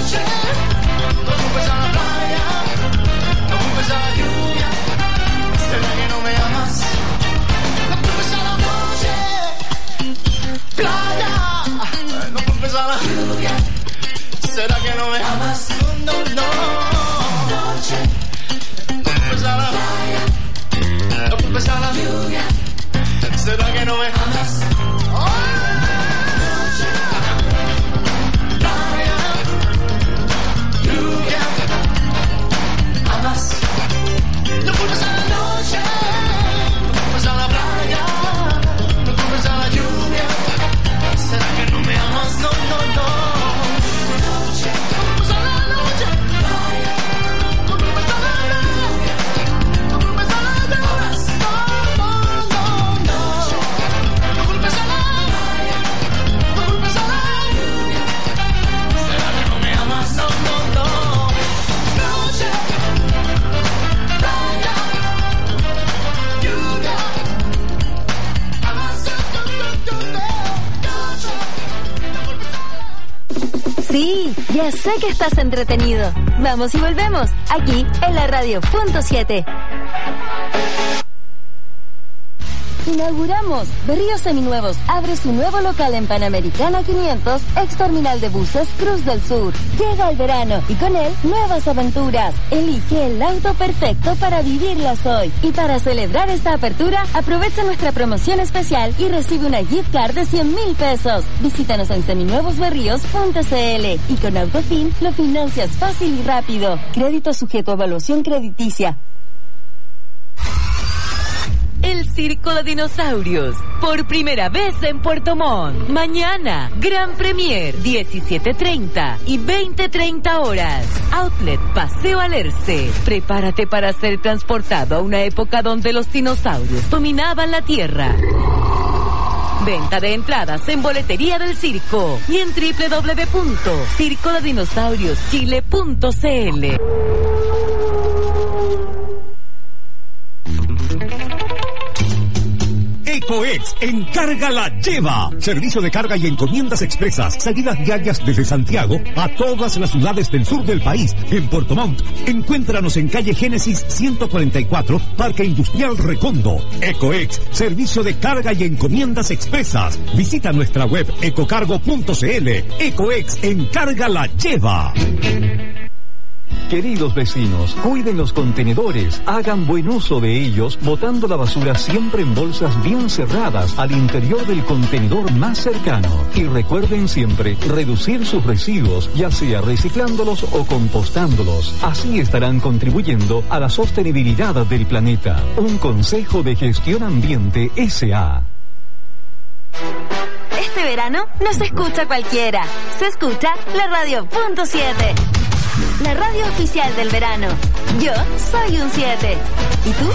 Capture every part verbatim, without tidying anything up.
noche, no culpes a la playa, no culpes a la lluvia, será que no me amas. No culpes a la noche, playa, no culpes a la lluvia, será que no me amas. No, no, noche, no culpes a la playa, no culpes a la lluvia, será que no me amas. No culpes a la noche, no culpes a la playa, no culpes a la lluvia, será que no me amas, no, no, no. Noche, no culpes a la noche, playa, no culpes a la lluvia, no culpes a la lluvia, no, no, no, no. No culpes a la playa, no culpes a la lluvia, será que no me amas, no, no, no. Noche. Sí, ya sé que estás entretenido. Vamos y volvemos, aquí en la radio punto siete. Inauguramos. Berríos Seminuevos abre su nuevo local en Panamericana quinientos, ex terminal de buses Cruz del Sur. Llega el verano y con él nuevas aventuras. Elige el auto perfecto para vivirlas hoy. Y para celebrar esta apertura, aprovecha nuestra promoción especial y recibe una gift card de cien mil pesos. Visítanos en seminuevos berríos punto c l y con Autofin lo financias fácil y rápido. Crédito sujeto a evaluación crediticia. El Circo de Dinosaurios, por primera vez en Puerto Montt. Mañana, Gran Premier, diecisiete treinta y veinte treinta horas. Outlet Paseo Alerce. Prepárate para ser transportado a una época donde los dinosaurios dominaban la Tierra. Venta de entradas en Boletería del Circo y en doble u doble u doble u punto circo de dinosaurios chile punto c l. EcoEx, encarga la lleva. Servicio de carga y encomiendas expresas. Salidas diarias desde Santiago a todas las ciudades del sur del país. En Puerto Montt, encuéntranos en calle Génesis ciento cuarenta y cuatro, Parque Industrial Recondo. EcoEx, servicio de carga y encomiendas expresas. Visita nuestra web ecocargo punto c l. EcoEx, encarga la lleva. Queridos vecinos, cuiden los contenedores, hagan buen uso de ellos, botando la basura siempre en bolsas bien cerradas al interior del contenedor más cercano. Y recuerden siempre reducir sus residuos, ya sea reciclándolos o compostándolos. Así estarán contribuyendo a la sostenibilidad del planeta. Un consejo de Gestión Ambiente S A Este verano no se escucha cualquiera, se escucha la radio punto siete. La radio oficial del verano. Yo soy un siete. ¿Y tú?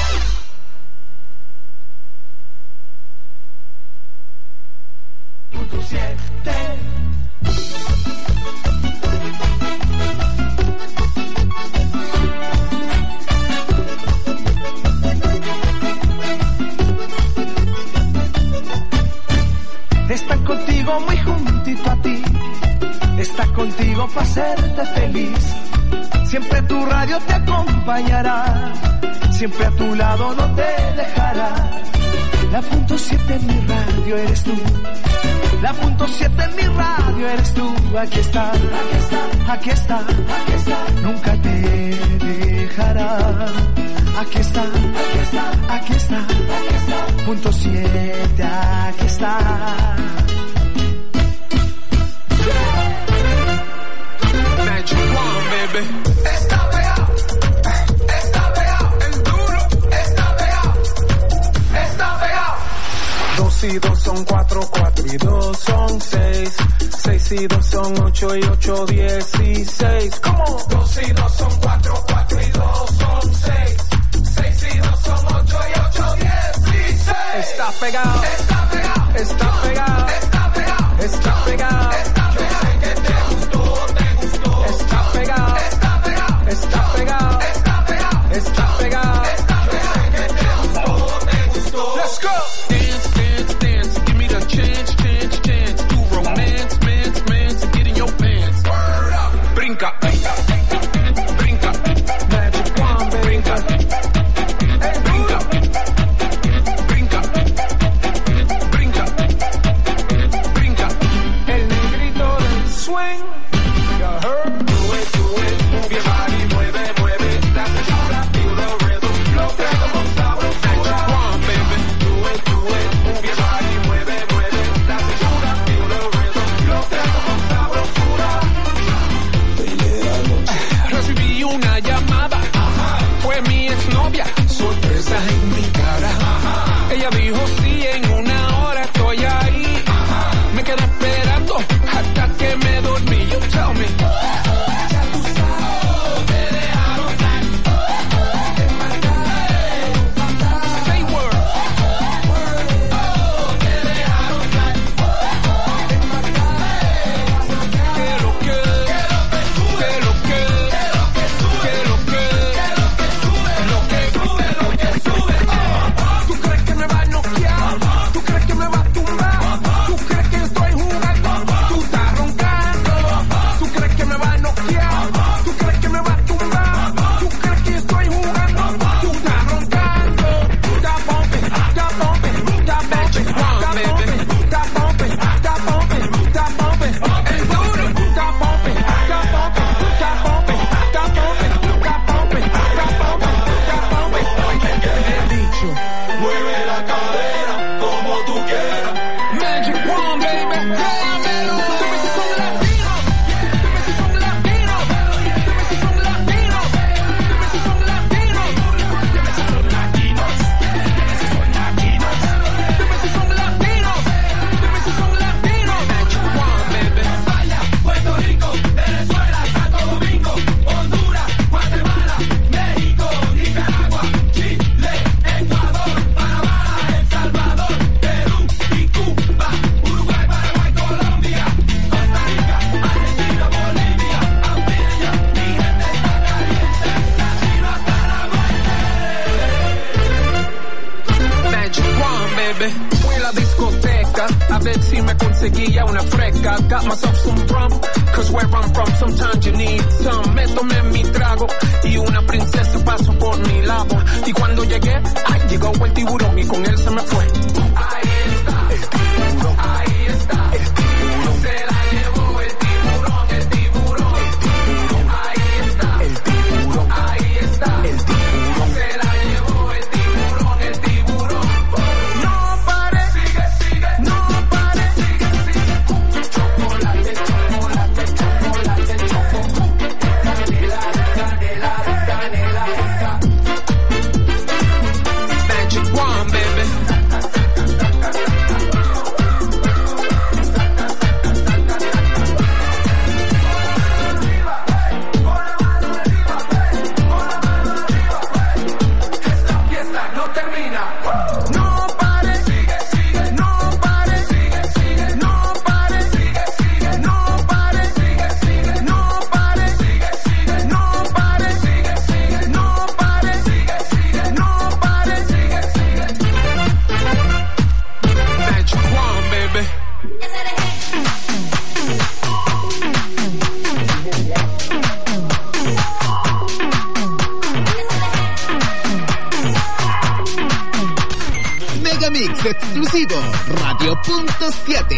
Punto siete. Están contigo muy juntito a ti. Está contigo para hacerte feliz. Siempre tu radio te acompañará. Siempre a tu lado no te dejará. La punto siete en mi radio eres tú. La punto siete en mi radio eres tú. Aquí está, aquí está, aquí está, aquí está. Nunca te dejará. Aquí está, aquí está, aquí está, aquí está. Punto siete, aquí está. Está pegado, está pegado, el duro está pegado, está pegado. Dos y dos son cuatro, cuatro y dos son seis, seis y dos son ocho y ocho dieciséis. ¿Cómo? Dos y dos son cuatro, cuatro y dos son seis, seis y dos son ocho y ocho dieciséis. Está pegado, está pegado, está pegado, está pegado, está pegado. Está pegado, está pegado, está pegado, está pegado. Let's go. Dance, dance, dance, give me the chance, chance, chance to romance, mance, mance, and get in your pants. Word up. sequía, una fresca. Got myself some rum, cause where I'm from sometimes you need some. Me tomé mi trago y una princesa pasó por mi lado. Y cuando llegué, ay, llegó el tiburón y con él se me fue. Ahí está, el tiburón, ahí está, el tiburón, se la llevó el tiburón, el tiburón, el tiburón, ahí está, el tiburón, ahí está, el tiburón, se la llevó el tiburón, el tiburón. No pare, sigue, sigue, no pare, sigue, sigue. Chocolate, chocolate, chocolate, chocolate, canela, canela, canela, canela. Magic wand, baby. Megamix exclusivo Radio Punto siete.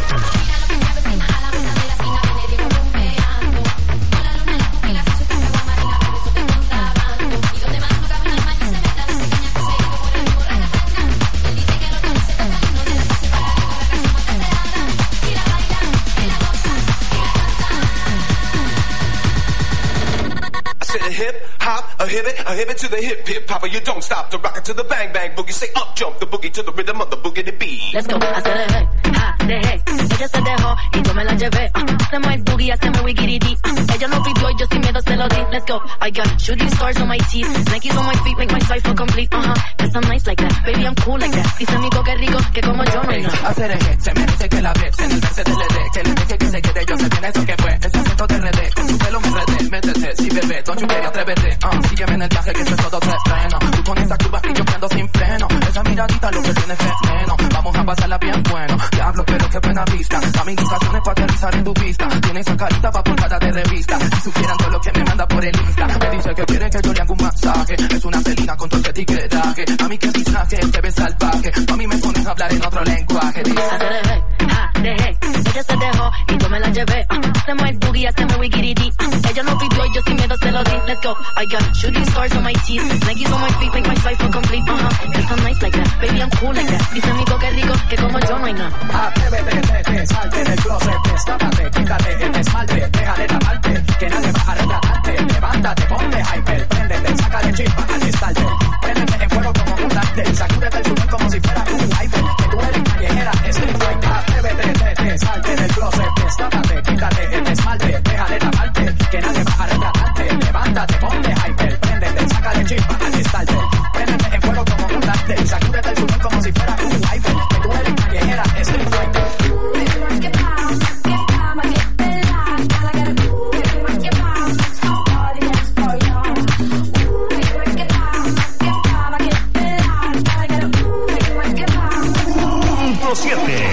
Hip hop, a hip it, a hip it to the hip hip hopper. You don't stop to rock it to the bang bang boogie. Say up jump the boogie to the rhythm of the boogie to beat. Let's go, hacer el hip, ha, de hey. Ella se dejó y yo me la llevé. Uh, hacemos el boogie, hacemos wiggy-dee. Uh, ella lo pidió y yo sin miedo se lo di. Let's go, I got shooting stars on my teeth, Nikes on my feet, make my cipher complete. Uh huh, cause I'm nice like that, baby I'm cool like that. Dice amigo que rico, que como yo no hay nada. Hacer el hit, se merece que la ves en el Mercedes L D. Que le deje que se quede, yo sé bien eso que fue. Ese acento de R D, con su pelo me enredé. Métete, si bebé, don't you dare, atrévete. Uh, sígueme en el viaje que esto es todo terreno. Tú con esa curva y yo prendo sin freno. Esa miradita lo que tiene veneno. Vamos a pasarla bien bueno. Diablo, pero qué buena vista. Dame indicaciones para aterrizar en tu pista. Tiene esa carita pa' portada de revista. Si supieran todo lo que me manda por el Insta. Me dice que quiere que yo le haga un masaje. Es una felina con todo ese etiquetaje. A mí que pisaje, te ves salvaje. A mí me pones a hablar en otro lenguaje. Hacer el hey, ha, de hey. Ella se dejó y yo me la llevé. Uh, hacemos el boogie, hacemos wiggy-dee. Uh, ella lo pidió y yo sin miedo se lo di. Let's go, I got shooting stars on my teeth, Nikes on my feet, make my cipher complete. Uh huh, cause I'm nice like that, baby I'm cool like that. Dice amigo que rico, que como yo no hay nada. Atrévete, vete, salte del closet, destápate, quítate el esmalte, deja de taparte, que nadie va a retratarte. Levántate, ponte hyper, préndete, sácale chispa al starter. Préndete en fuego como un láser, sacúdete el sudor como si fuera un wiper. Que tú eres callejera, street fighter. Atrévete, vete, salte del closet, destápate, quítate el esmalte, deja de taparte, que nadie va a retratarte. Levántate, ponte hyper, préndete, sácale chispa al starter. Préndete en fuego como un láser, sacúdete el sudor como si fuera un wiper. Que tú eres callejera, street fighter. siete.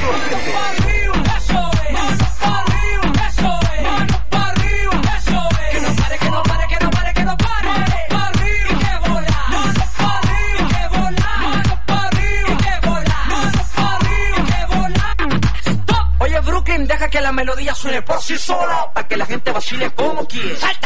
Oye, Brooklyn, deja que la melodía suene por sí sola, para que la gente vacile como quiere. ¡Salta!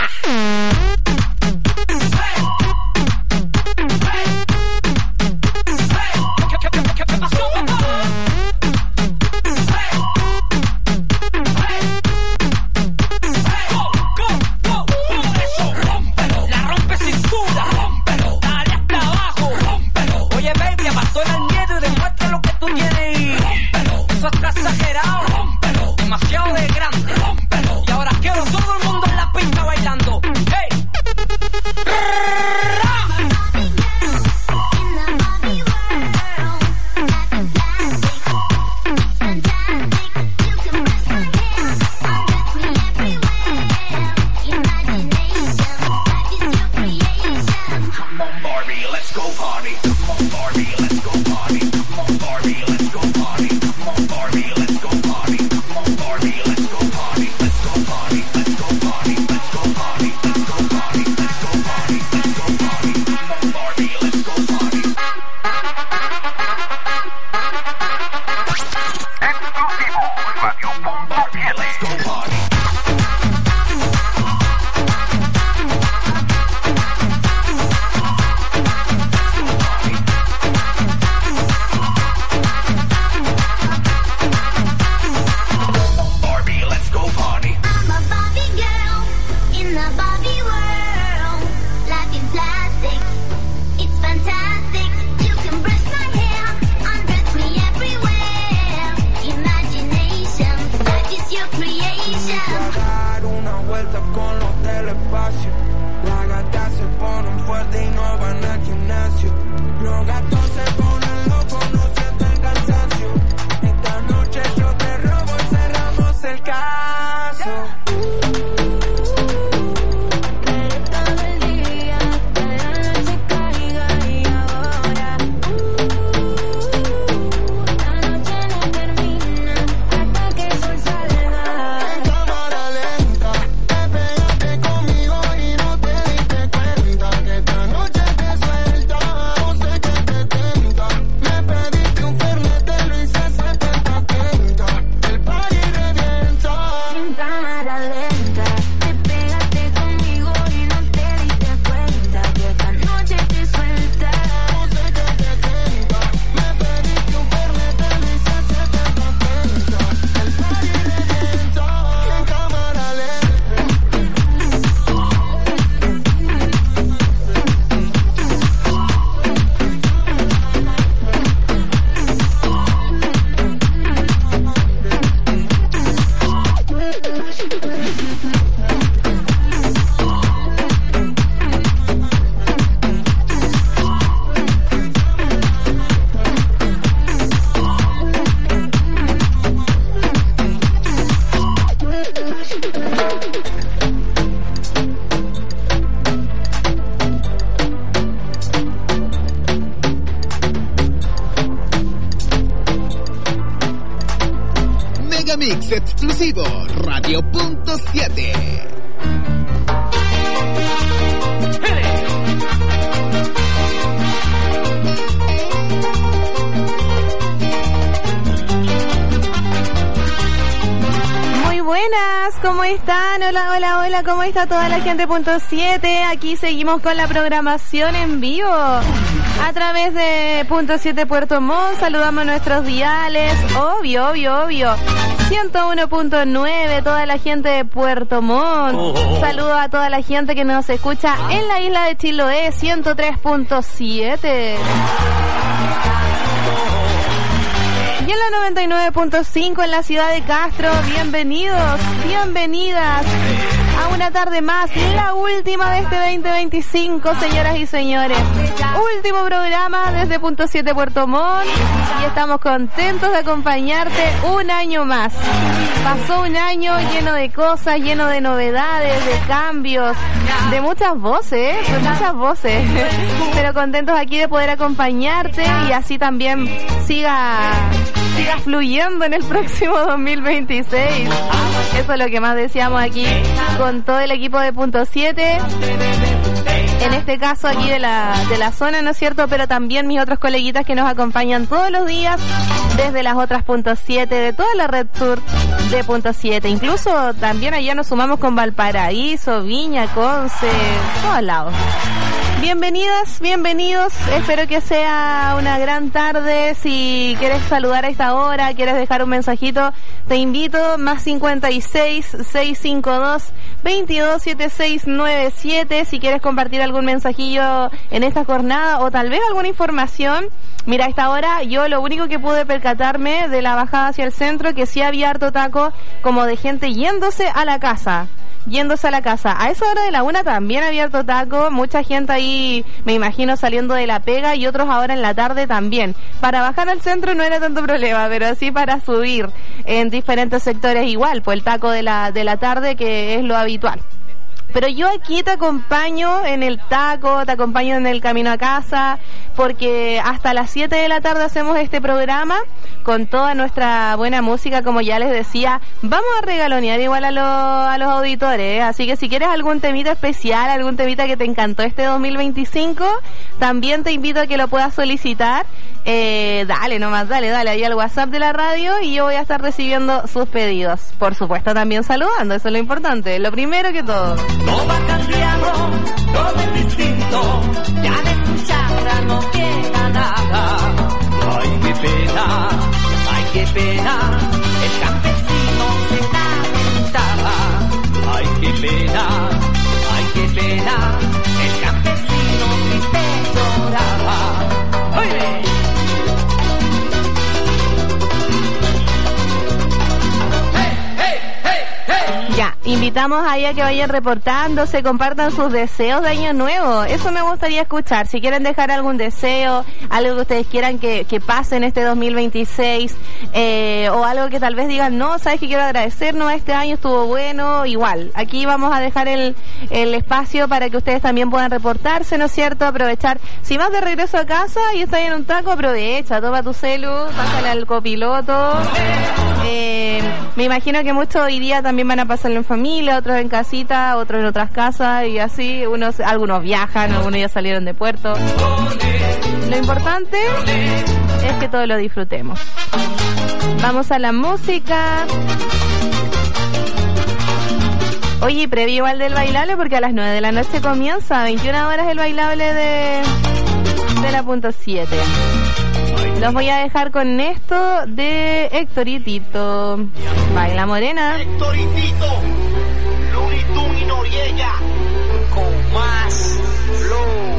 Demasiado de grande. Rómpelo. Y ahora quiero todo el mundo en la pista bailando. Hey. Mix exclusivo Radio Punto siete. Muy buenas, ¿cómo están? Hola, hola, hola, ¿cómo está toda la gente? Punto siete, aquí seguimos con la programación en vivo a través de Punto siete Puerto Montt. Saludamos a nuestros diales, obvio, obvio, obvio. ciento uno punto nueve, toda la gente de Puerto Montt. Oh. Saludo a toda la gente que nos escucha en la isla de Chiloé, ciento tres punto siete. Y en la noventa y nueve punto cinco en la ciudad de Castro. Bienvenidos, bienvenidas a una tarde más, la última de este veinte veinticinco, señoras y señores. Último programa desde Punto siete Puerto Montt y estamos contentos de acompañarte un año más. Pasó un año lleno de cosas, lleno de novedades, de cambios, de muchas voces, de muchas voces. Pero contentos aquí de poder acompañarte y así también siga... siga fluyendo en el próximo dos mil veintiséis. Eso es lo que más deseamos aquí con todo el equipo de Punto siete. En este caso aquí de la de la zona, ¿no es cierto? Pero también mis otros coleguitas que nos acompañan todos los días desde las otras Punto siete, de toda la red sur de Punto siete. Incluso también allá nos sumamos con Valparaíso, Viña, Conce, todos lados. Bienvenidas, bienvenidos, espero que sea una gran tarde. Si quieres saludar a esta hora, quieres dejar un mensajito, te invito, más cincuenta y seis, seiscientos cincuenta y dos, veintidós, setenta y seis noventa y siete, si quieres compartir algún mensajillo en esta jornada o tal vez alguna información. Mira, a esta hora yo lo único que pude percatarme de la bajada hacia el centro, que sí había harto taco como de gente yéndose a la casa. Yéndose a la casa. A esa hora de la una también había harto taco, mucha gente ahí, me imagino, saliendo de la pega y otros ahora en la tarde también. Para bajar al centro no era tanto problema, pero sí para subir en diferentes sectores igual, pues el taco de la, de la tarde, que es lo habitual. Pero yo aquí te acompaño en el taco, te acompaño en el camino a casa, porque hasta las siete de la tarde hacemos este programa con toda nuestra buena música, como ya les decía. Vamos a regalonear igual a, lo, a los auditores, ¿eh? Así que si quieres algún temita especial, algún temita que te encantó este dos mil veinticinco, también te invito a que lo puedas solicitar. Eh, dale nomás, dale, dale ahí al WhatsApp de la radio y yo voy a estar recibiendo sus pedidos. Por supuesto también saludando, eso es lo importante, lo primero que todo. Todo ha cambiado, todo es distinto, ya de escucharla no queda nada. Ay, qué pena, ay, qué pena, el campesino se lamentaba. Ay, qué pena, ay, qué pena, el campesino triste lloraba. ¡Oye! Ya, invitamos ahí a que vayan reportándose, compartan sus deseos de año nuevo. Eso me gustaría escuchar. Si quieren dejar algún deseo, algo que ustedes quieran que, que pase en este dos mil veintiséis, eh, o algo que tal vez digan, no, sabes que quiero agradecer, no, este año estuvo bueno, igual. Aquí vamos a dejar el, el espacio para que ustedes también puedan reportarse, ¿no es cierto? Aprovechar. Si vas de regreso a casa y estás en un taco, aprovecha, toma tu celu, pásale al copiloto. Eh, me imagino que muchos hoy día también van a pasarlo en familia, otros en casita, otros en otras casas y así, unos, algunos viajan, algunos ya salieron de puerto. Lo importante es que todos lo disfrutemos. Vamos a la música. Oye, previo al del bailable porque a las nueve de la noche comienza, veintiuna horas el bailable de, de la punto siete. Los voy a dejar con esto de Héctor y Tito. Baila Morena. Héctor y Tito, Looney Tunes y Noriega, con más flow.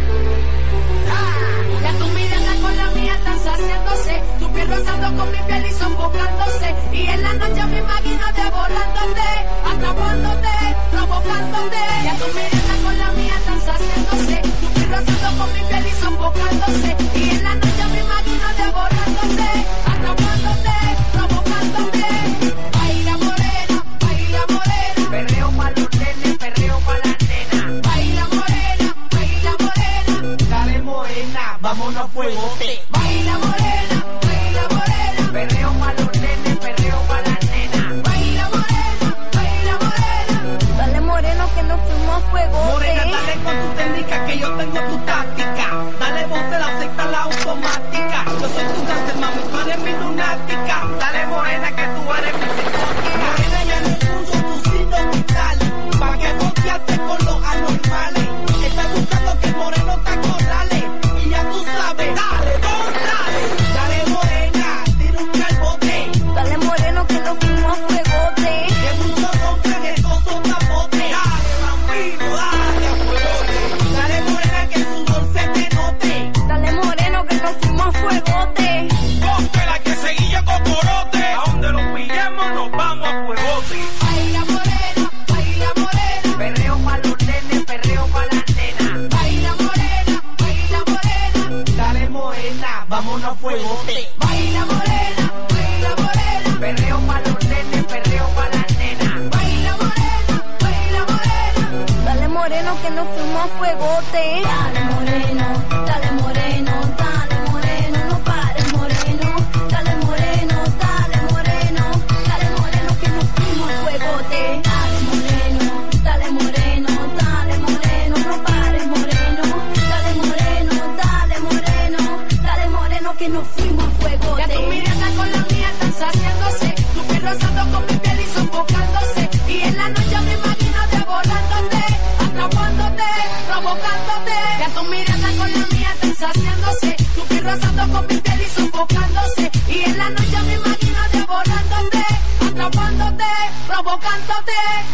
Ah, ya tu mirada con la mía están saciándose, tu piel rozando con mi piel y sofocándose, y en la noche me imagino devorándote, atrapándote, provocándote. Ya tu mirada con la mía están saciándose, tu piel rozando con mi piel y sofocándose, y en la noche me imagino devorándote, atrapándote, provocándote. Baila morena, baila morena, perreo pa' los nenes, perreo pa' la nena. Baila morena, baila morena, Dale morena, vámonos a fuegote. baila morena, baila morena, Perreo pa' los nenes, perreo pa' la nena. baila morena, baila morena. Dale moreno que nos fuimos a fuego. Morena, dale con tu técnica que yo tengo tu táctica. Dale voz de la secta, la automática. Yo soy tu cáncer, mami, tú eres mi lunática. Dale morena que tú eres mi psicótica. Morena, ya no puso tu signo vital, pa' que boqueaste con los anormales. Estás buscando que el moreno te acorrale, y ya tú sabes, dale, don, dale. Dale morena, tira un calbote. Dale moreno que nos fuimos a fuegote. Que muchos rompen estos zapotes. Dale, bambino, dale a fuegote. Dale morena que el sudor se te note. Dale moreno que nos fuimos a fuegote. Cóctela que seguilla cocorote. A donde los pillemos nos vamos a fuegote. Baila morena, baila morena, Perreo pa' los nenes, perreo pa' la nena. baila morena, baila morena, Dale morena, vámonos a fuegote. baila morena, baila morena, Perreo pa' los nenes, perreo pa' la nena. baila morena, baila morena. Dale moreno que nos fuimos a fuegote. Dale moreno, dale moreno, dale moreno, no pares moreno. Dale moreno, dale moreno, dale moreno que nos fuimos a fuegote. Dale moreno, dale moreno, dale moreno, no pares moreno. Dale moreno, dale moreno, dale moreno que nos fuimos a fuegote. Ya tu mirada con la mía están saciándose, tu piel rozando con mi piel y sofocándose, y en la noche me imagino devorándote, atrapándote, provocándote. Ya tu mirada con la mía están saciándose, tu piel rozando con mi piel y sofocándose, y en la noche me imagino devorándote, atrapándote, provocándote.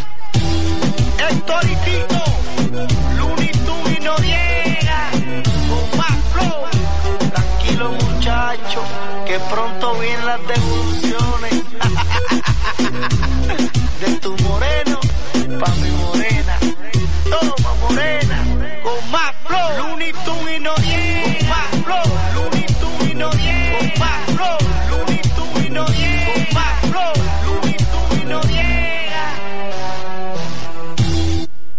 Héctor y Tito, Looney Tunes y Noriega, con más flow. Tranquilo muchacho, que pronto vienen las devoluciones. De tu moreno pa' mi morena. Toma morena, con más flow. Looney Tunes y Noriega, con más flow. Looney Tunes y Noriega, con más flow. Looney Tunes y Noriega, con más flow. Looney Tunes y Noriega.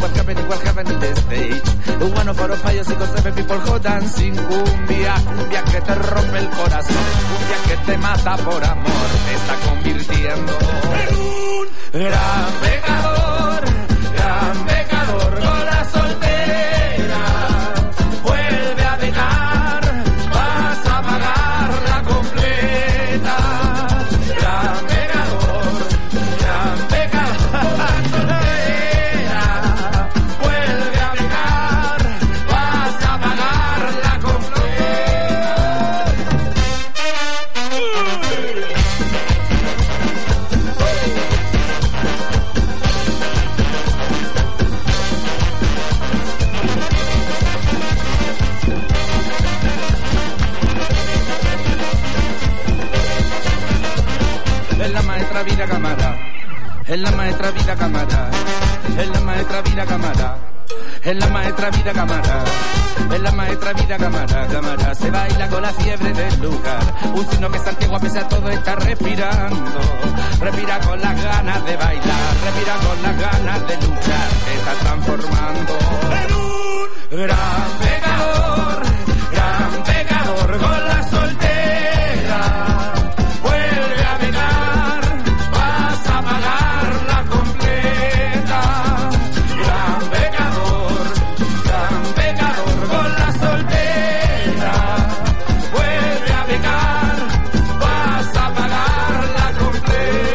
what happening, what happening in the stage. One for five, six, seven people who dancing. Cumbia, cumbia que te rompe el corazón. Cumbia que te mata por amor. Te está convirtiendo en un gran pecador. Gran pecador con la soltera. Vuelve a dejar, vas a pagarla completa. Gran pecador, gran pecador. Vuelve a dejar, vas a pagarla completa. Es la maestra vida cámara, es la maestra vida cámara, es la maestra vida cámara, es la maestra vida cámara, es la maestra vida cámara, cámara. Se baila con la fiebre del lugar, un signo que Santiago a pesar de todo está respirando. Respira con las ganas de bailar, respira con las ganas de luchar. Se está transformando en un gran pecador, gran pecador con la soltera. Vuelve a pecar, vas a pagarla completa. Gran pecador, gran pecador con la soltera. Vuelve a pecar, vas a pagarla completa.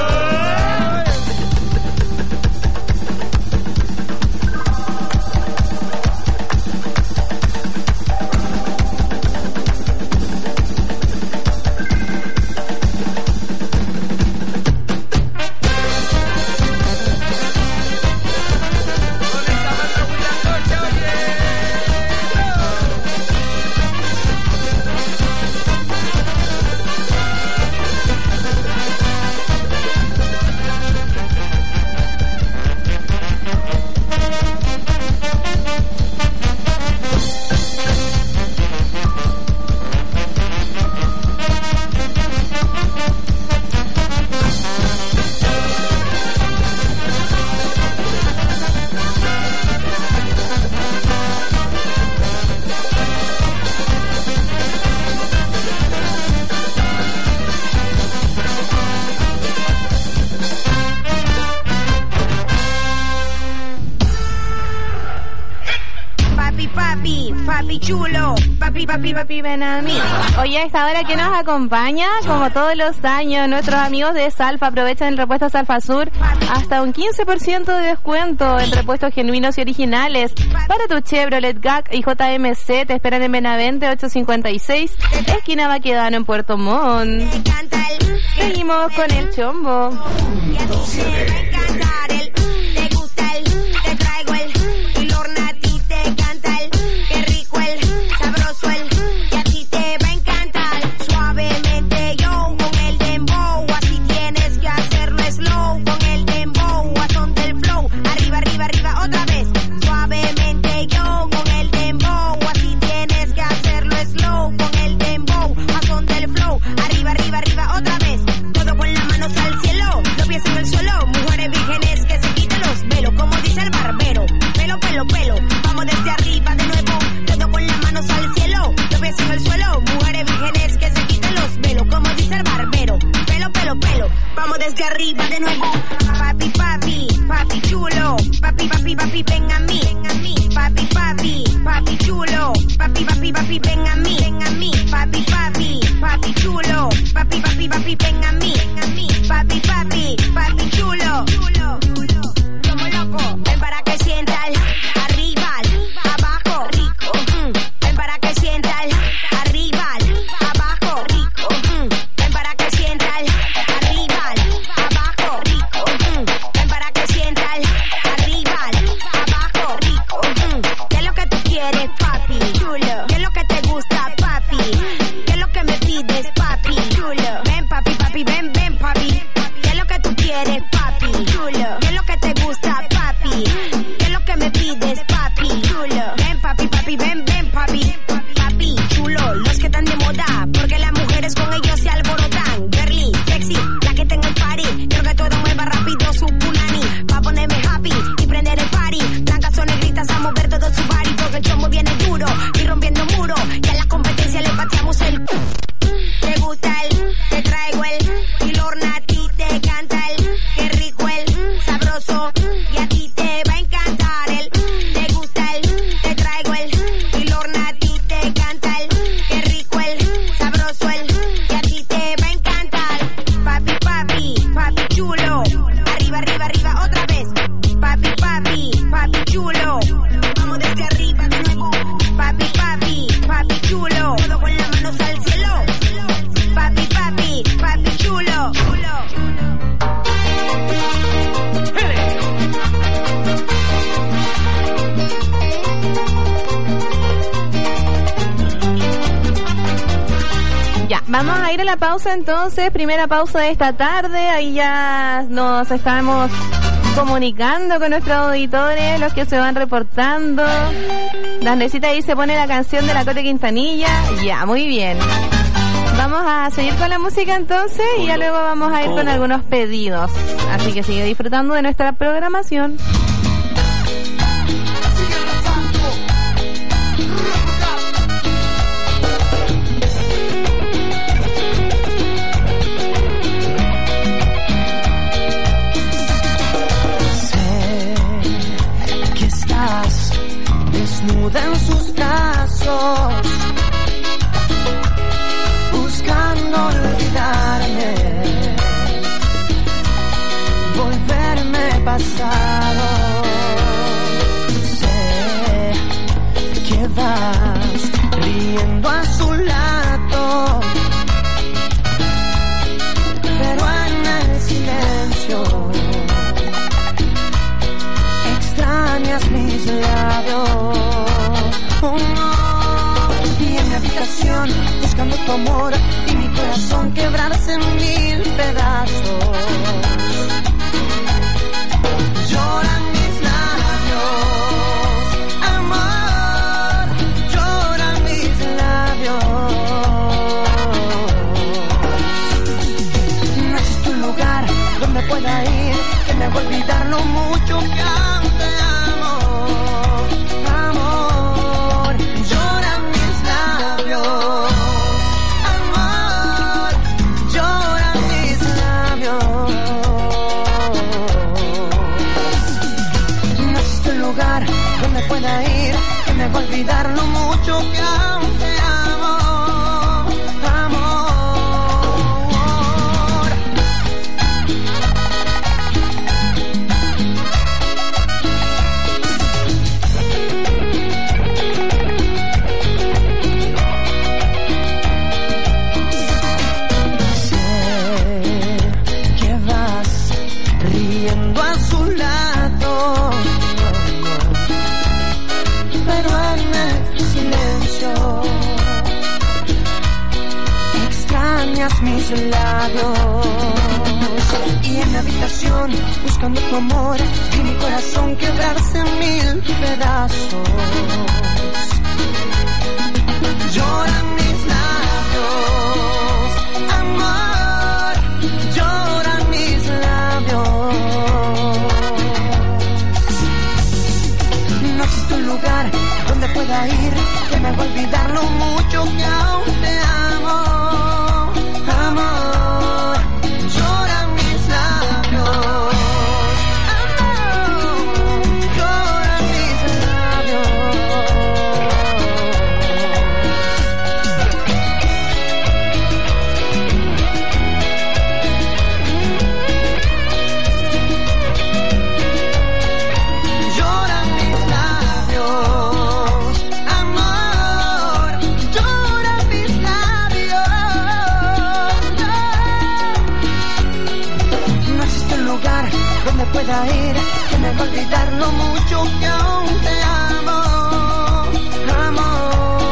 papi chulo, papi, papi, papi, ven a mí. Hoy a esta hora que nos acompaña, como todos los años, nuestros amigos de Salfa aprovechan el repuesto Salfa Sur hasta un quince por ciento de descuento en repuestos genuinos y originales para tu Chevrolet G A C y J M C. Te esperan en Benavente ochocientos cincuenta y seis, esquina Baquedano en Puerto Montt. Seguimos con el chombo. Papi, ¿qué es lo que te gusta, papi? Vamos a ir a la pausa entonces, primera pausa de esta tarde, ahí ya nos estamos comunicando con nuestros auditores, los que se van reportando. Dandecita ahí se pone la canción de la Cote Quintanilla, ya, muy bien. Vamos a seguir con la música entonces y ya luego vamos a ir con algunos pedidos, así que sigue disfrutando de nuestra programación. Desnuda en sus brazos, buscando olvidarme, volverme pasado. Sé que vas riendo a su lado, pero en el silencio extrañas mis labios. Oh, no. Y en mi habitación buscando tu amor y mi corazón quebrarse en mil pedazos. Lloran mis labios, amor, lloran mis labios. No existe un lugar donde pueda ir que me haga olvidar lo mucho que amo. Pueda ir, que me haga olvidar lo mucho que aún te amo, amor. Sé que vas riendo a su lado, pero en el silencio extrañas mis labios. Y en mi habitación buscando tu amor y mi corazón quebrarse en mil pedazos. Lloran mis labios, amor, lloran mis labios. No existe un lugar donde pueda ir que me haga olvidar lo mucho que aún te amo, amor. Lloran mis labios, amor, lloran mis labios. Lloran mis labios, amor, lloran mis labios. No existe un lugar donde pueda ir que me haga olvidar lo mucho que aún te amo, amor.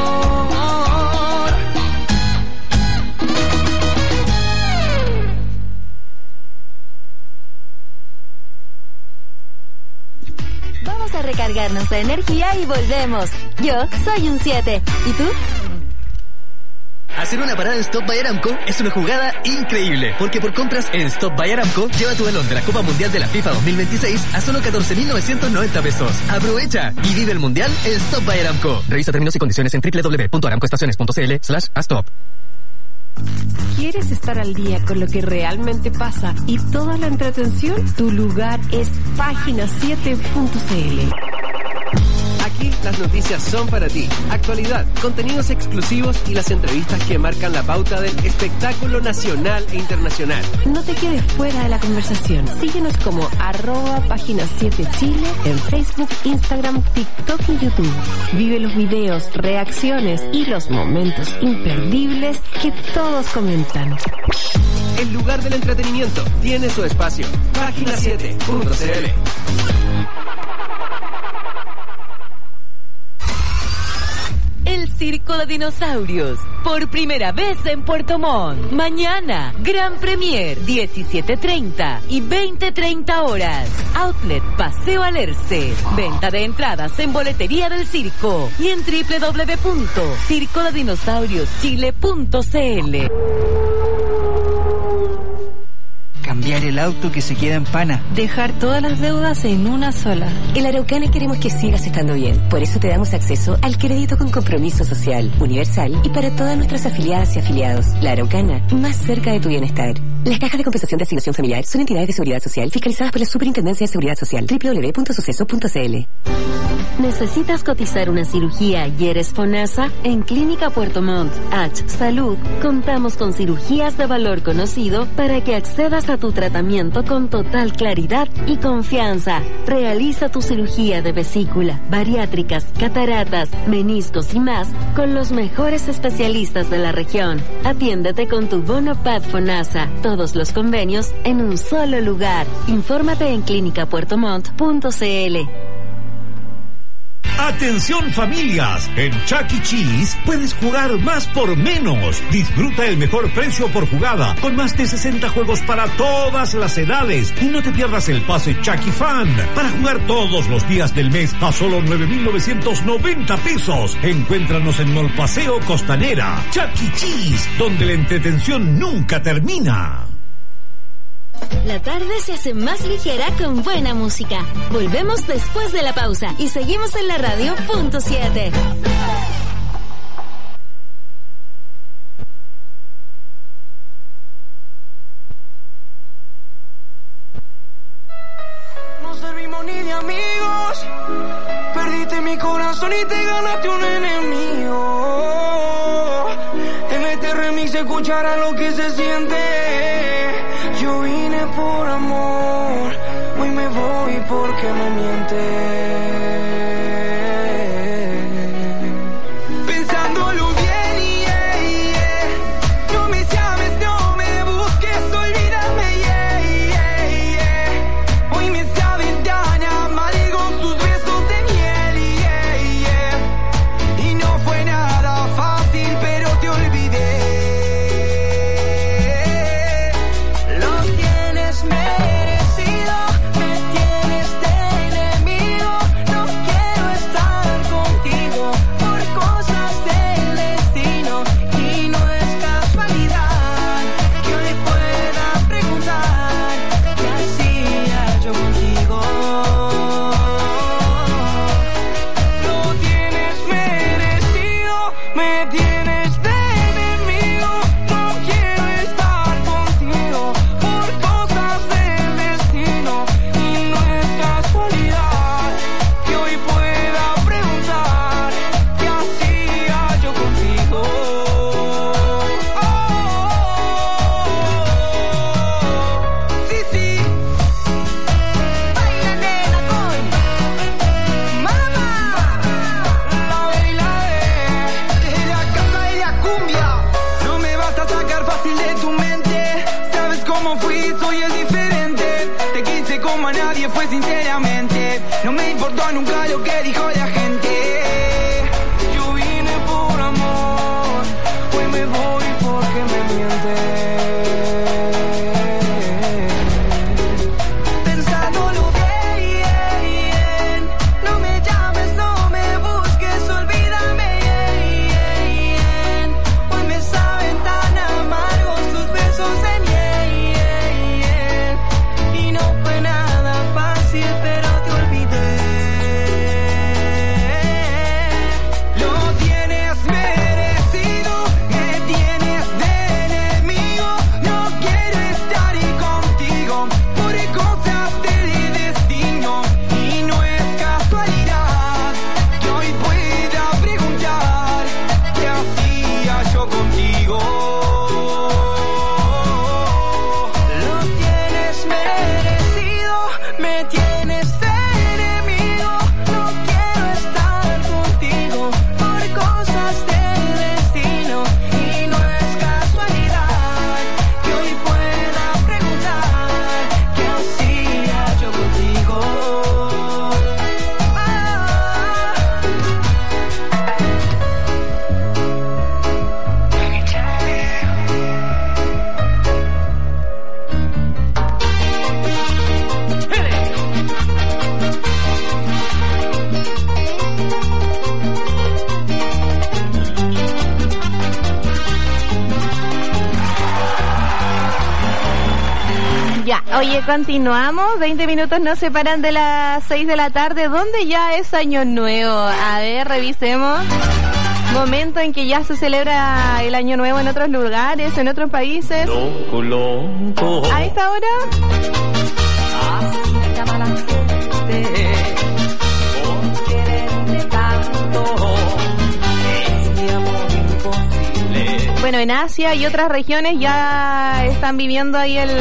Vamos a recargarnos de energía y volvemos. Yo soy un siete. ¿Y tú? Hacer una parada en Stop by Aramco es una jugada increíble, porque por compras en Stop by Aramco, lleva tu balón de la Copa Mundial de la FIFA dos mil veintiséis a solo catorce mil novecientos noventa pesos. Aprovecha y vive el Mundial en Stop by Aramco. Revisa términos y condiciones en doble u doble u doble u punto aramcoestaciones punto c l slash a stop. ¿Quieres estar al día con lo que realmente pasa y toda la entretención? Tu lugar es página siete punto c l. Aquí las noticias son para ti. Actualidad, contenidos exclusivos y las entrevistas que marcan la pauta del espectáculo nacional e internacional. No te quedes fuera de la conversación. Síguenos como arroba página siete Chile en Facebook, Instagram, TikTok y YouTube. Vive los videos, reacciones y los momentos imperdibles que todos comentan. El lugar del entretenimiento tiene su espacio. página siete punto c l. El Circo de Dinosaurios, por primera vez en Puerto Montt. Mañana, Gran Premier, diecisiete treinta y veinte treinta horas. Outlet Paseo Alerce. Venta de entradas en boletería del circo y en doble u doble u doble u punto circo de dinosaurios chile punto c l. Cambiar el auto que se queda en pana. Dejar todas las deudas en una sola. En Araucana queremos que sigas estando bien. Por eso te damos acceso al crédito con compromiso social, universal y para todas nuestras afiliadas y afiliados. La Araucana, más cerca de tu bienestar. Las cajas de compensación de asignación familiar son entidades de seguridad social fiscalizadas por la Superintendencia de Seguridad Social. doble u doble u doble u punto suceso punto c l. ¿Necesitas cotizar una cirugía y eres FONASA? En Clínica Puerto Montt, H Salud, contamos con cirugías de valor conocido para que accedas a tu tratamiento con total claridad y confianza. Realiza tu cirugía de vesícula, bariátricas, cataratas, meniscos y más con los mejores especialistas de la región. Atiéndete con tu bono P A D FONASA. Todos los convenios en un solo lugar. Infórmate en clínica puerto montt punto c l. Atención familias, en Chuck E. Cheese puedes jugar más por menos. Disfruta el mejor precio por jugada, con más de sesenta juegos para todas las edades. Y no te pierdas el pase Chucky Fan, para jugar todos los días del mes a solo nueve mil novecientos noventa pesos. Encuéntranos en Mall Paseo Costanera. Chuck E. Cheese, donde la entretención nunca termina. La tarde se hace más ligera con buena música. Volvemos después de la pausa y seguimos en la radio punto siete. No servimos ni de amigos. Perdiste mi corazón y te ganaste un enemigo. En este remix se escuchará lo que se siente. Yo vine por amor, hoy me voy porque me miente. Pensándolo bien, yeah, yeah. No me llames, no me busques, olvídame, yeah, yeah, yeah. Hoy me saben tan amargo sus besos de miel, yeah, yeah. Y no fue nada fácil, pero te olvidé. Fue sinceramente, no me importó nunca lo que dijo la gente. Yo vine por amor, hoy me voy porque me miente. Pensándolo bien, no me llames, no me busques, olvídame. Hoy me saben tan amargos tus besos de miel. Y no fue nada fácil, pero te olvidé. Oye, continuamos. veinte minutos nos separan de las seis de la tarde, donde ya es Año Nuevo. A ver, revisemos. Momento en que ya se celebra el Año Nuevo en otros lugares, en otros países. Loco, loco. A esta hora. Así me llama la gente. Por quererte tanto. Es mi amor imposible. Bueno, en Asia y otras regiones ya están viviendo ahí el,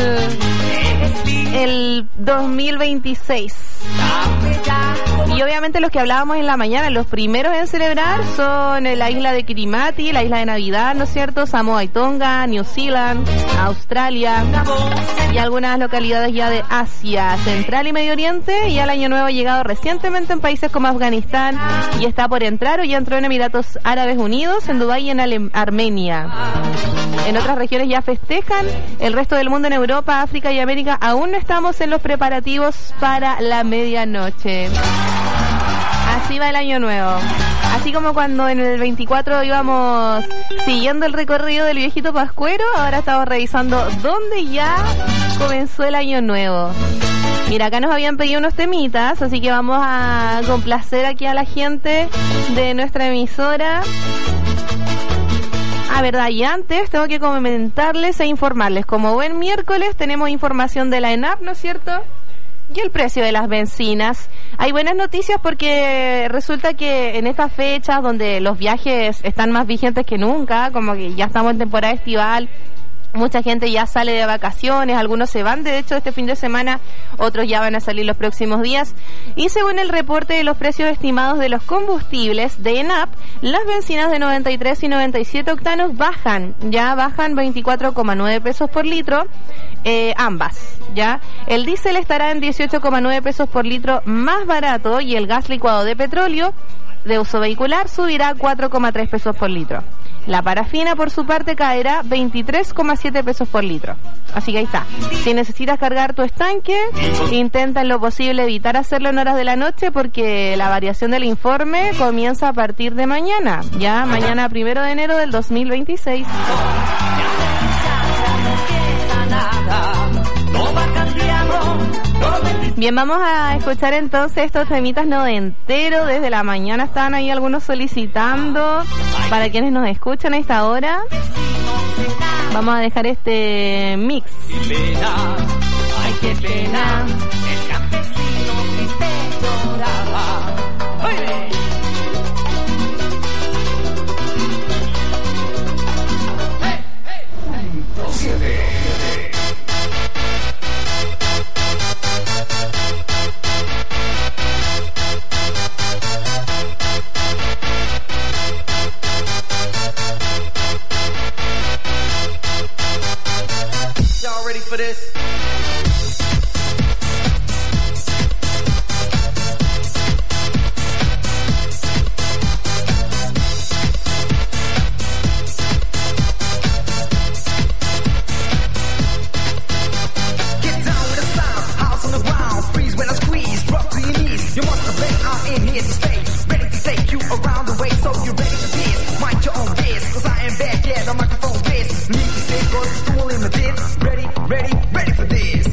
el dos mil veintiséis. Y obviamente los que hablábamos en la mañana, los primeros en celebrar son la isla de Kirimati, la isla de Navidad, ¿no es cierto? Samoa y Tonga, New Zealand, Australia y algunas localidades ya de Asia Central y Medio Oriente. Y el Año Nuevo ha llegado recientemente en países como Afganistán y está por entrar o ya entró en Emiratos Árabes Unidos, en Dubái y en Ale- Armenia. En otras regiones ya festejan. El resto del mundo, en Europa, África y América, aún no estamos en los preparativos para la medianoche. Así va el Año Nuevo. Así como cuando en el veinticuatro íbamos siguiendo el recorrido del viejito pascuero, ahora estamos revisando dónde ya comenzó el Año Nuevo. Mira, acá nos habían pedido unos temitas, así que vamos a complacer aquí a la gente de nuestra emisora. Ah, verdad, y antes tengo que comentarles e informarles. Como buen miércoles tenemos información de la ENAP, ¿no es cierto? Y el precio de las bencinas. Hay buenas noticias porque resulta que en estas fechas donde los viajes están más vigentes que nunca, como que ya estamos en temporada estival, mucha gente ya sale de vacaciones, algunos se van de hecho este fin de semana, otros ya van a salir los próximos días. Y según el reporte de los precios estimados de los combustibles de ENAP, las bencinas de noventa y tres y noventa y siete octanos bajan, ya bajan veinticuatro coma nueve pesos por litro, eh, ambas, ya. El diésel estará en dieciocho coma nueve pesos por litro más barato y el gas licuado de petróleo de uso vehicular subirá cuatro coma tres pesos por litro. La parafina, por su parte, caerá veintitrés coma siete pesos por litro. Así que ahí está. Si necesitas cargar tu estanque, intenta en lo posible evitar hacerlo en horas de la noche porque la variación del informe comienza a partir de mañana. Ya, mañana primero de enero del dos mil veintiséis. Bien, vamos a escuchar entonces estos temitas noventeros. Desde la mañana estaban ahí algunos solicitando para quienes nos escuchan a esta hora. Vamos a dejar este mix. Ay, qué pena, el campesino triste lloraba. ¡Oye! ¡Hey, hey! siete. For this. Get down with the sound, house on the ground, freeze when I squeeze, drop to your knees. You must obey, I'm in here to stay, ready to take you around the way, so you're ready for this. Mind your own biz, cause I am back, yeah, the microphone biz. Need to say, cause it's too limited. Ready, ready, ready for this.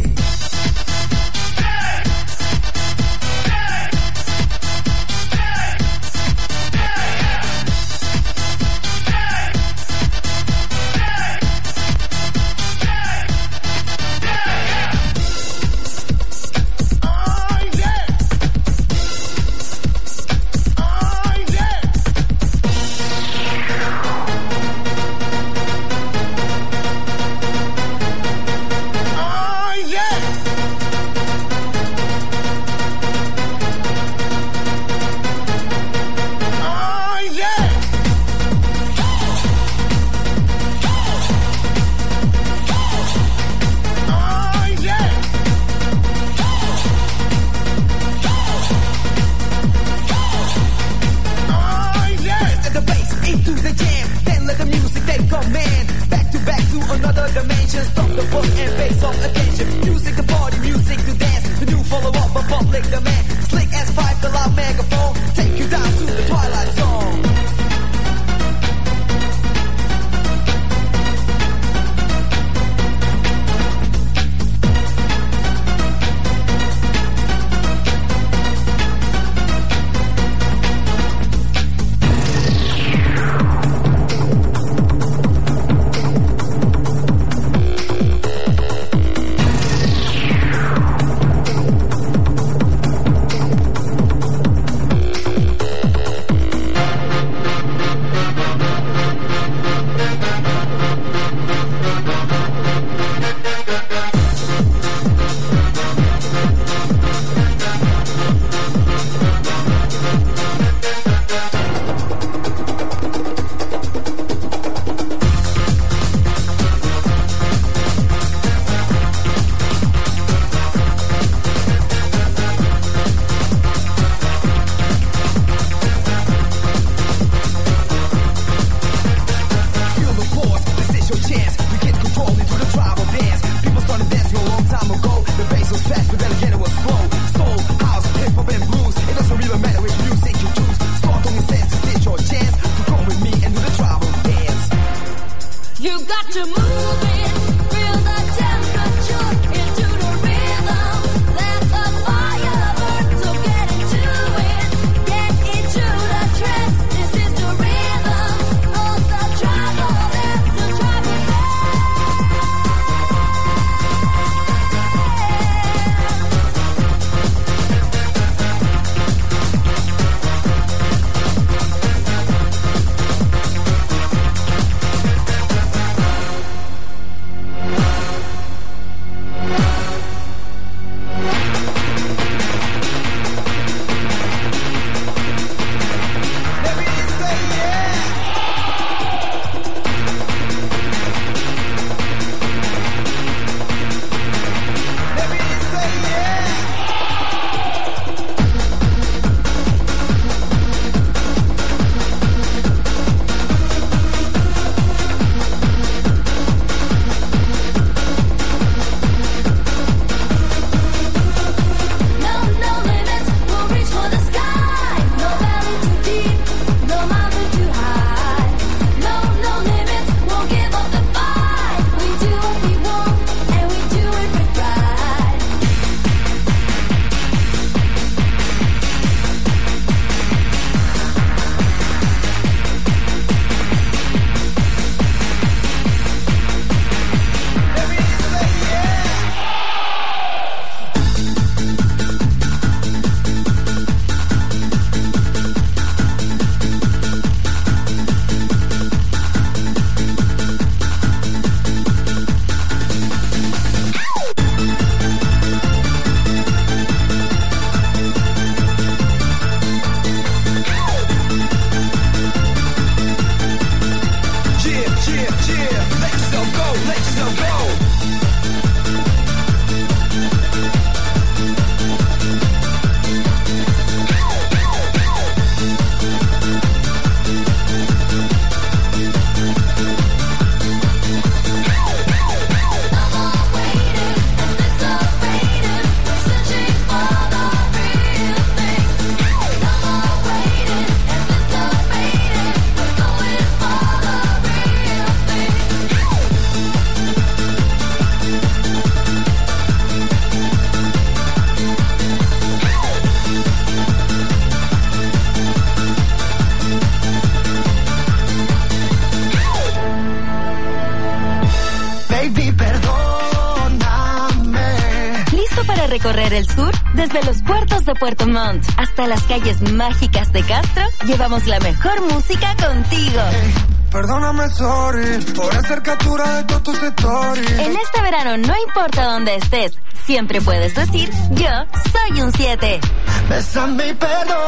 recorrer el sur, desde los puertos de Puerto Montt hasta las calles mágicas de Castro, llevamos la mejor música contigo. Hey, perdóname, sorry, por hacer captura de todos tus stories. En este verano, no importa dónde estés, siempre puedes decir, yo soy un siete. Bésame y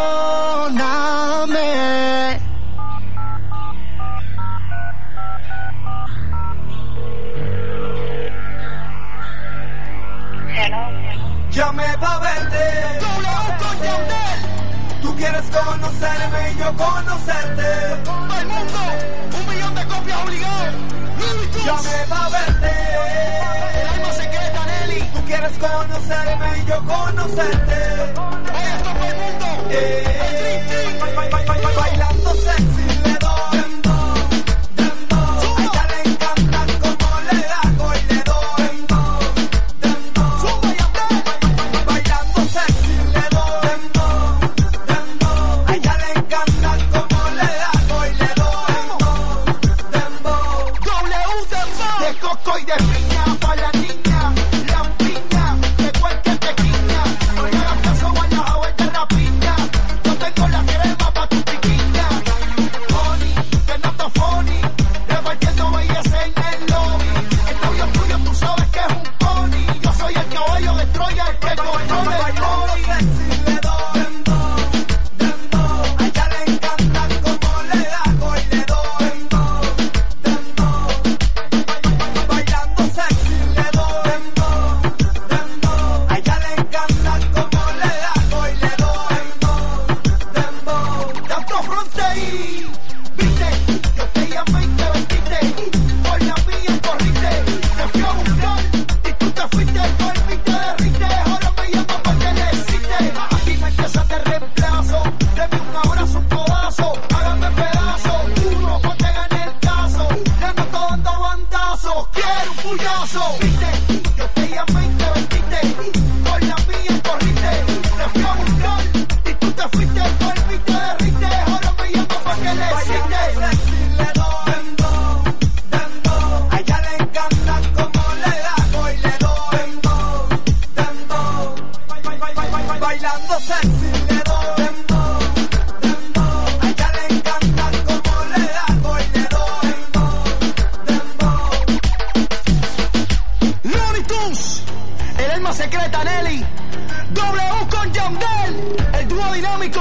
perdóname. Llamé pa' verte, tú quieres conocerme y yo conocerte. Todo el mundo, un millón de copias obligadas. Llamé pa' verte, el alma secreta, Nelly. Tú quieres conocerme y yo conocerte. Oye, esto todo el mundo, eh, bailando sexy le doy.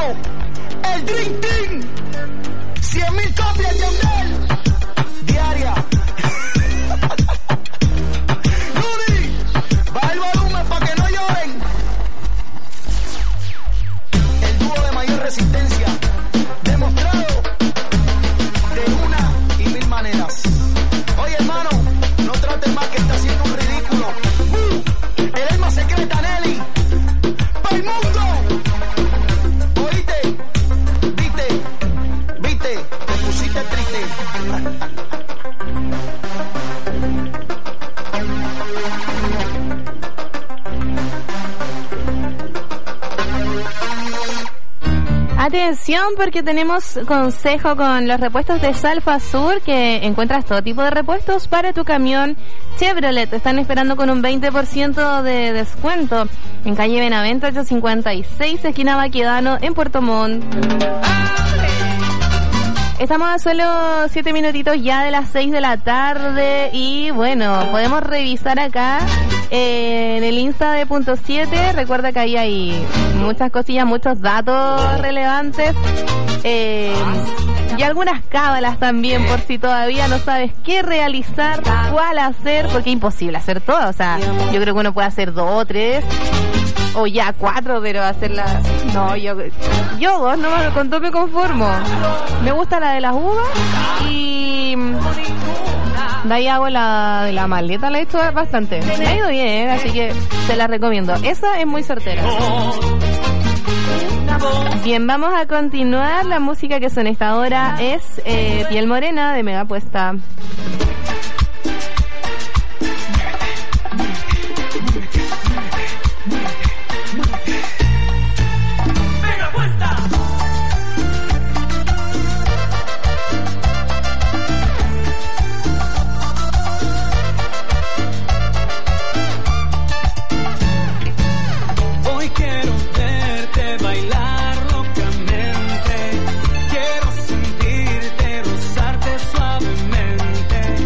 el Dream Team, cien mil copias de Abdel, diaria. Rudy, baja el volumen pa' que no lloren. El dúo de mayor resistencia, demostrado de una y mil maneras. Oye, hermano, no trates más que está haciendo un ridículo. Uh, el alma secreta, Nelly, para el mundo. Oíste, viste, viste, te pusiste triste. Atención, porque tenemos consejo con los repuestos de Salfa Sur, que encuentras todo tipo de repuestos para tu camión Chevrolet. Te están esperando con un veinte por ciento de descuento en calle Benavente ochocientos cincuenta y seis, esquina Baquedano, en Puerto Montt. Estamos a solo siete minutitos ya de las seis de la tarde y bueno, podemos revisar acá eh, en el Insta de Punto siete. Recuerda que ahí hay muchas cosillas, muchos datos relevantes eh, y algunas cábalas también, por si todavía no sabes qué realizar, cuál hacer, porque es imposible hacer todo. O sea, yo creo que uno puede hacer dos o tres o ya cuatro, pero hacerla... No, yo yo dos no, con todo me conformo. Me gusta la de las uvas y de ahí hago la de la maleta, la he hecho bastante. Me ha ido bien, así que te la recomiendo. Esa es muy certera. Bien, vamos a continuar. La música que suena esta hora es eh, Piel Morena de Mega Puesta. Quiero sentirte, rozarte suavemente.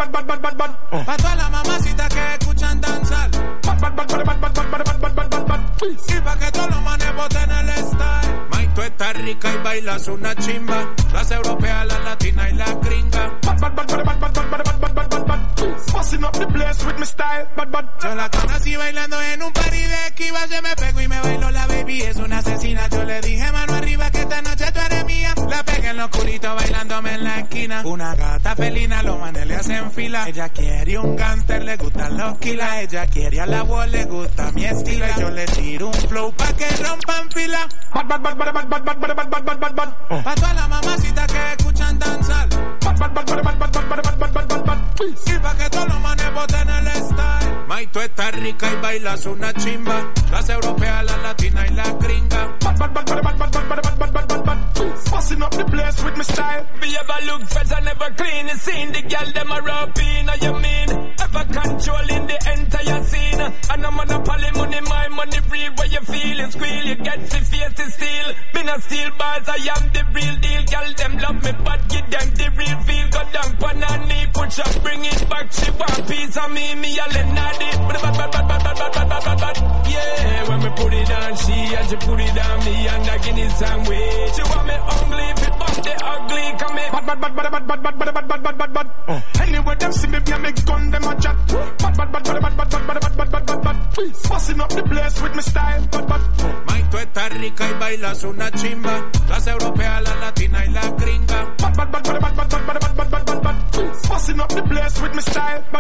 Pa' todas las mamacitas que escuchan danzar. Y pa' que todos los manes boten el style. May, tú estás rica y bailas una chimba. Las europeas, las latinas y las gringas. Busting up the place with my style. Yo la conocí bailando en un party de esquiva. Se me pegó y me bailó la baby. Es una asesina. Yo le dije mano arriba que esta noche tú eres mía. La pegué en lo oscurito bailándome en la esquina. Una gata felina, los manes le hacen fila. Ella quiere un gangster, le gustan los kilas. Ella quiere a la voz, le gusta mi estilo. Y yo le tiro un flow pa' que rompan fila. Pa' todas las mamacitas que escuchan danzar. Y pa' que todos los manes boten el style. May, tú estás rica y bailas una chimba. Las europeas, las latinas y las gringas. Busting up the place with my style. Be ever look fresh and never clean. You seen the girl them a rub in. You mean ever controlling the entire scene. And I'm on a poly money, my money free. Where you feel it squeal, you get the face to steal. Me no steal bars, I am the real deal. Girl them love me, but give them the real feel. Go down pan and knee, push up, bring it back. She want piece of me, me a let not it. Yeah, when me put it on she and she put it on me and I give it some way. She want me ugly, if it bump the ugly, come in. Bad, bad, bad, bad, bad, bad, bad, bad, bad, bad, bad, bad. Anyway, them see me, me make gun, them a chat. Bad, bad, bad, bad, bad, bad, bad, bad, bad, bad, bad, bad. Busting up the place with my style. Bad, bad. May, tú estás rica y bailas una chimba. Las europeas, las latinas y las gringas. Bad, bad, bad, bad, bad, bad, bad, bad, bad, bad, bad, bad. Busting up the place with my style.